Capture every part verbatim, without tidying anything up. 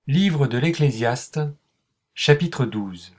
Livre de l'Ecclésiaste, chapitre douze.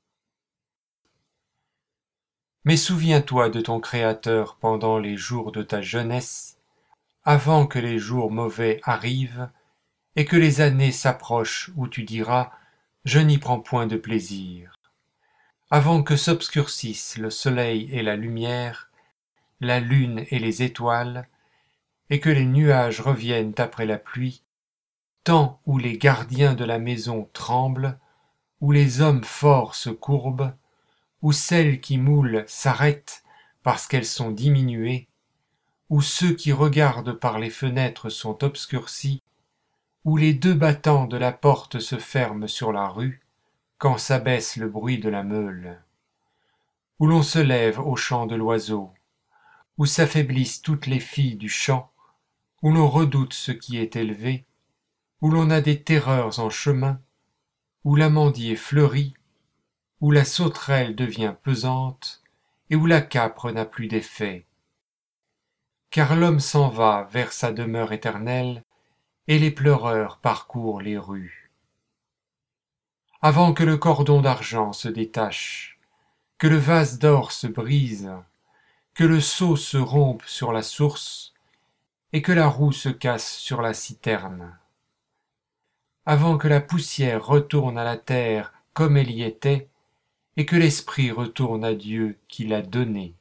Mais souviens-toi de ton Créateur pendant les jours de ta jeunesse, avant que les jours mauvais arrivent, et que les années s'approchent où tu diras « Je n'y prends point de plaisir ». Avant que s'obscurcissent le soleil et la lumière, la lune et les étoiles, et que les nuages reviennent après la pluie, temps où les gardiens de la maison tremblent, où les hommes forts se courbent, où celles qui moulent s'arrêtent parce qu'elles sont diminuées, où ceux qui regardent par les fenêtres sont obscurcis, où les deux battants de la porte se ferment sur la rue, quand s'abaisse le bruit de la meule, où l'on se lève au chant de l'oiseau, où s'affaiblissent toutes les filles du champ, où l'on redoute ce qui est élevé, où l'on a des terreurs en chemin, où l'amandier fleurit, où la sauterelle devient pesante, et où la capre n'a plus d'effet. Car l'homme s'en va vers sa demeure éternelle, et les pleureurs parcourent les rues. Avant que le cordon d'argent se détache, que le vase d'or se brise, que le seau se rompe sur la source, et que la roue se casse sur la citerne. Avant que la poussière retourne à la terre comme elle y était, et que l'esprit retourne à Dieu qui l'a donné.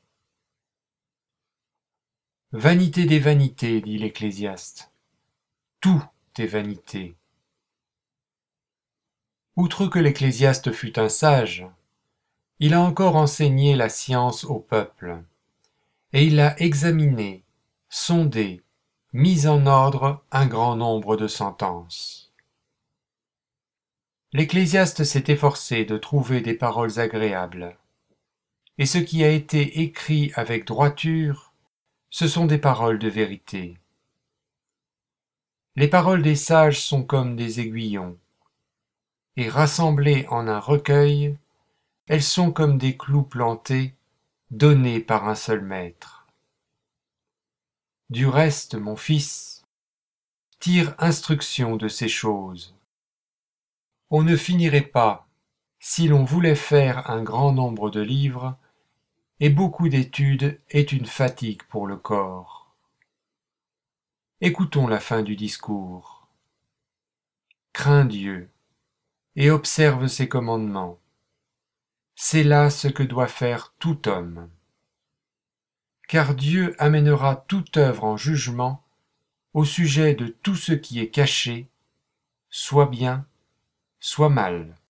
Vanité des vanités, dit l'Ecclésiaste. Tout est vanité. Outre que l'Ecclésiaste fut un sage, il a encore enseigné la science au peuple, et il a examiné, sondé, mis en ordre un grand nombre de sentences. L'Ecclésiaste s'est efforcé de trouver des paroles agréables, et ce qui a été écrit avec droiture, ce sont des paroles de vérité. Les paroles des sages sont comme des aiguillons, et rassemblées en un recueil, elles sont comme des clous plantés, donnés par un seul maître. Du reste, mon fils, tire instruction de ces choses. On ne finirait pas, si l'on voulait faire un grand nombre de livres, et beaucoup d'études est une fatigue pour le corps. Écoutons la fin du discours. Crains Dieu, et observe ses commandements. C'est là ce que doit faire tout homme. Car Dieu amènera toute œuvre en jugement au sujet de tout ce qui est caché, soit bien, soit mal.